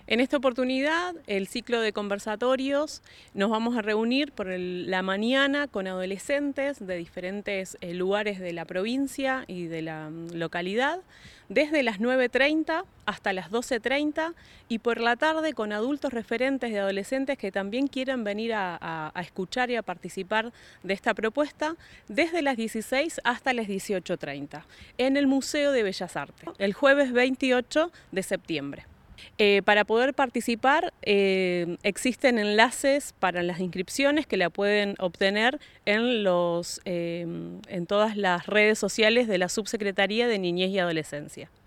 En esta oportunidad, el ciclo de conversatorios, nos vamos a reunir por la mañana con adolescentes de diferentes lugares de la provincia y de la localidad, desde las 9:30 hasta las 12:30, y por la tarde con adultos referentes de adolescentes que también quieren venir a escuchar y a participar de esta propuesta, desde las 16 hasta las 18:30, en el Museo de Bellas Artes, el jueves 28 de septiembre. Para poder participar existen enlaces para las inscripciones que la pueden obtener en todas las redes sociales de la Subsecretaría de Niñez y Adolescencia.